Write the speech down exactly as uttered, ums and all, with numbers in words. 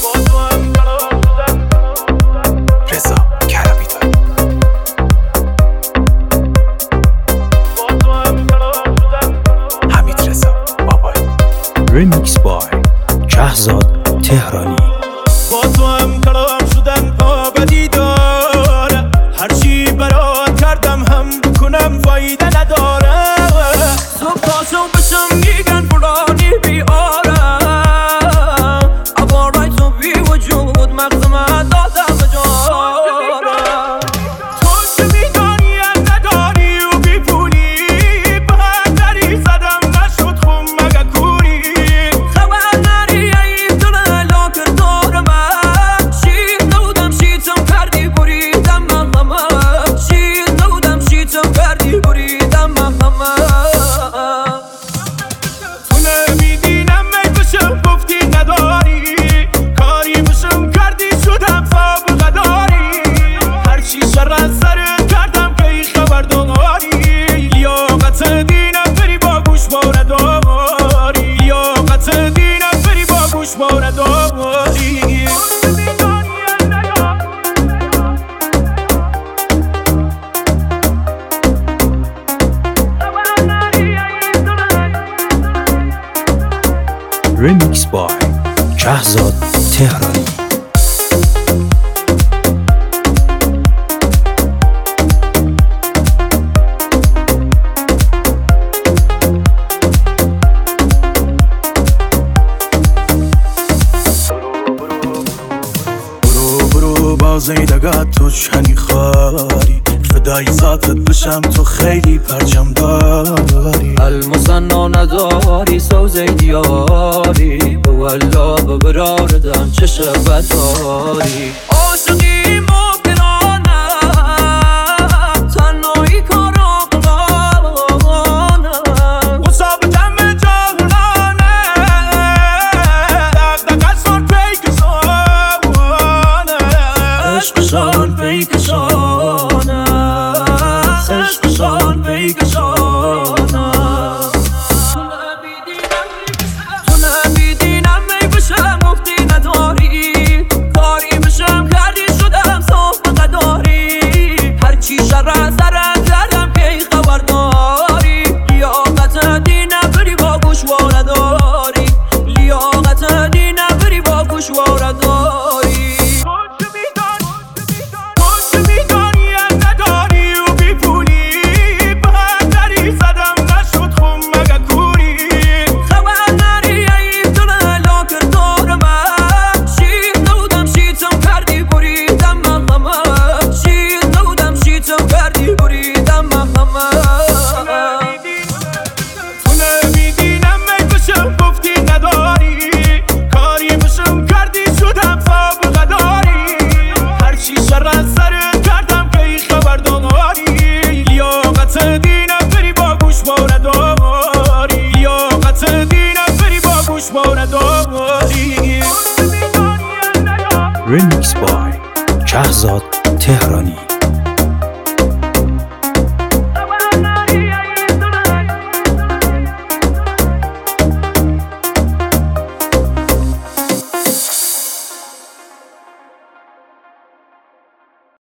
رضا کرمی داری حمید رضا بابایی ریمیکس بای شهزاد تهرانی. با تو هم کلام شدن آبدی داره، هرچی برات کردم هم بکنم فایده نداره. صبح تا شب بشم میگن فلانی بیارم، عبارای تو بی وجود مغزم دادم به جارم. تو چه میدانی هم نداری و بی پولی، به هندری زدم نشد خون مگه کوری. خبر نری این دونه لاکر دار من، شیر نودم شیتم کردی بریدم من همه. شیر نودم شیتم کردی بریدم من همه. تو نمیدینم ای بشم گفتی نداری، کاری بشم کردی شدم سابقه داری. هرچی شر از سرت کردم که ای خبر داری، لیاقت دینم بری با گوش باره داری. لیاقت دینم بری با گوش باره داری. ریمیکس بای شهزاد تهرانی. برو برو بازیدگاه تو چنی خاری، فدای ذاتت بشم تو خیلی پرچم داری. المثنا نداری سوزه دیاری، بولا ببراردم چه شبت داری. عاشقی مبرانه تنهایی کار آقلانه، غصاب جمع جاهلانه دقدقشان پیکشانه. عشقشان پیکشانه، عشقشان پیکشانه. تو نمیدینم ای بشم گفتی نداری، کاری بشم کردی شدم سابقه داری. هرچی شر از سرت کردم که ای خبر داری. لیاقت دینم بری با گوشواره داری. لیاقت دینم بری با گوشواره داری. ریمیکس بای شهزاد تهرانی.